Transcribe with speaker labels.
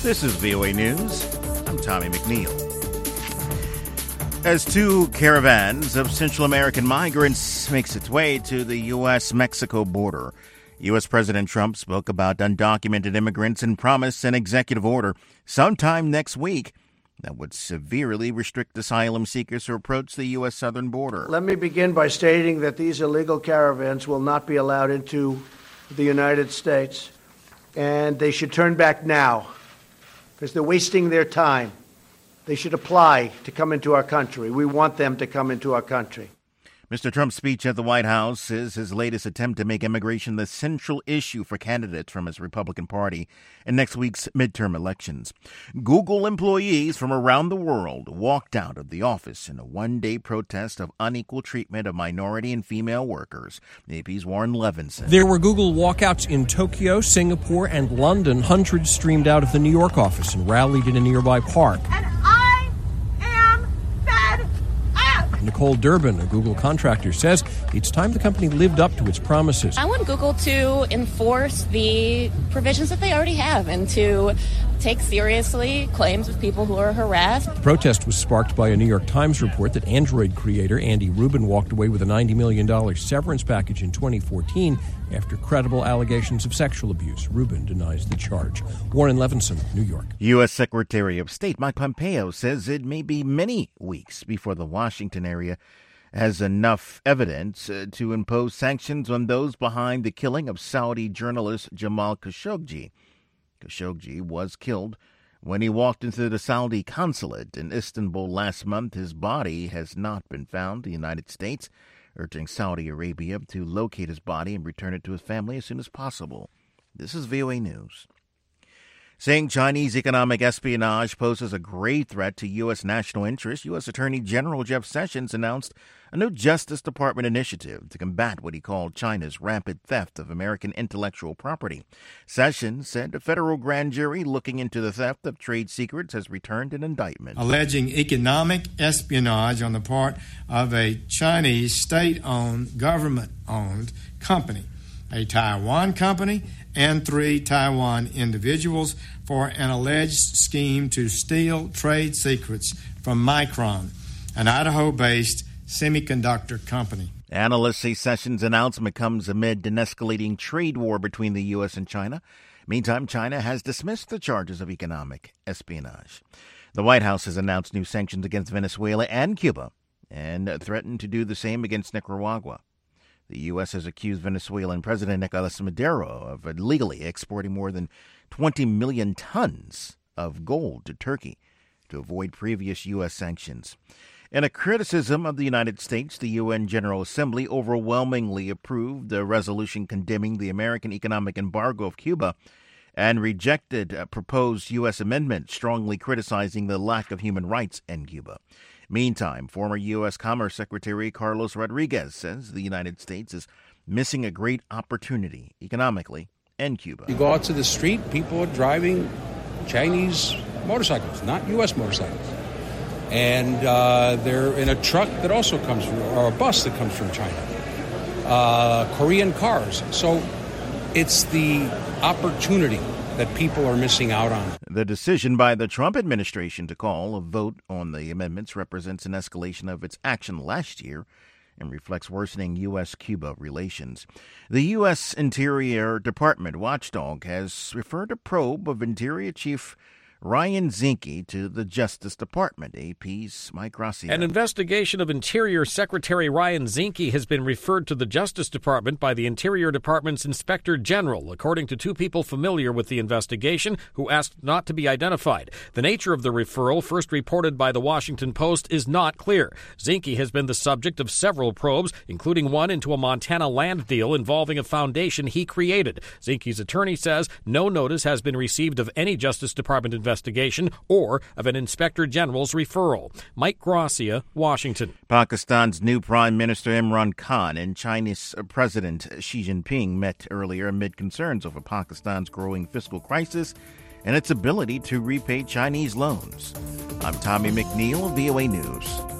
Speaker 1: This is VOA News. I'm Tommy McNeil. As two caravans of Central American migrants makes its way to the U.S.-Mexico border, U.S. President Trump spoke about undocumented immigrants and promised an executive order sometime next week that would severely restrict asylum seekers who approach the U.S. southern border.
Speaker 2: Let me begin by stating that these illegal caravans will not be allowed into the United States, and they should turn back now because they're wasting their time. They should apply to come into our country. We want them to come into our country.
Speaker 1: Mr. Trump's speech at the White House is his latest attempt to make immigration the central issue for candidates from his Republican Party in next week's midterm elections. Google employees from around the world walked out of the office in a one-day protest of unequal treatment of minority and female workers. AP's Warren Levinson.
Speaker 3: There were Google walkouts in Tokyo, Singapore, and London. Hundreds streamed out of the New York office and rallied in a nearby park. Nicole Durbin, a Google contractor, says it's time the company lived up to its promises.
Speaker 4: I want Google to enforce the provisions that they already have and to take seriously claims of people who are harassed.
Speaker 3: The protest was sparked by a New York Times report that Android creator Andy Rubin walked away with a $90 million severance package in 2014 after credible allegations of sexual abuse. Rubin denies the charge. Warren Levinson, New York.
Speaker 1: U.S. Secretary of State Mike Pompeo says it may be many weeks before the Washington area has enough evidence to impose sanctions on those behind the killing of Saudi journalist Jamal Khashoggi. Khashoggi was killed when he walked into the Saudi consulate in Istanbul last month. His body has not been found. The United States urging Saudi Arabia to locate his body and return it to his family as soon as possible. This is VOA News. Saying Chinese economic espionage poses a grave threat to U.S. national interests, U.S. Attorney General Jeff Sessions announced a new Justice Department initiative to combat what he called China's rampant theft of American intellectual property. Sessions said a federal grand jury looking into the theft of trade secrets has returned an indictment.
Speaker 5: Alleging economic espionage on the part of a Chinese state-owned, government-owned company, a Taiwan company, and 3 Taiwan individuals for an alleged scheme to steal trade secrets from Micron, an Idaho-based semiconductor company.
Speaker 1: Analysts say Sessions' announcement comes amid an escalating trade war between the U.S. and China. Meantime, China has dismissed the charges of economic espionage. The White House has announced new sanctions against Venezuela and Cuba and threatened to do the same against Nicaragua. The U.S. has accused Venezuelan President Nicolas Maduro of illegally exporting more than 20 million tons of gold to Turkey to avoid previous U.S. sanctions. In a criticism of the United States, the UN General Assembly overwhelmingly approved a resolution condemning the American economic embargo of Cuba and rejected a proposed U.S. amendment strongly criticizing the lack of human rights in Cuba. Meantime, former U.S. Commerce Secretary Carlos Rodriguez says the United States is missing a great opportunity economically in Cuba.
Speaker 6: You go out to the street, people are driving Chinese motorcycles, not U.S. motorcycles. And they're in a truck that also comes from, or a bus that comes from China. Korean cars. So it's the opportunity that people are missing out on.
Speaker 1: The decision by the Trump administration to call a vote on the amendments represents an escalation of its action last year and reflects worsening U.S.-Cuba relations. The U.S. Interior Department watchdog has referred a probe of Interior Chief Ryan Zinke to the Justice Department. AP's Mike Gracia.
Speaker 7: An investigation of Interior Secretary Ryan Zinke has been referred to the Justice Department by the Interior Department's Inspector General, according to 2 people familiar with the investigation who asked not to be identified. The nature of the referral, first reported by the Washington Post, is not clear. Zinke has been the subject of several probes, including one into a Montana land deal involving a foundation he created. Zinke's attorney says no notice has been received of any Justice Department investigation or of an Inspector General's referral. Mike Gracia, Washington.
Speaker 1: Pakistan's new Prime Minister Imran Khan and Chinese President Xi Jinping met earlier amid concerns over Pakistan's growing fiscal crisis and its ability to repay Chinese loans. I'm Tommy McNeil, VOA News.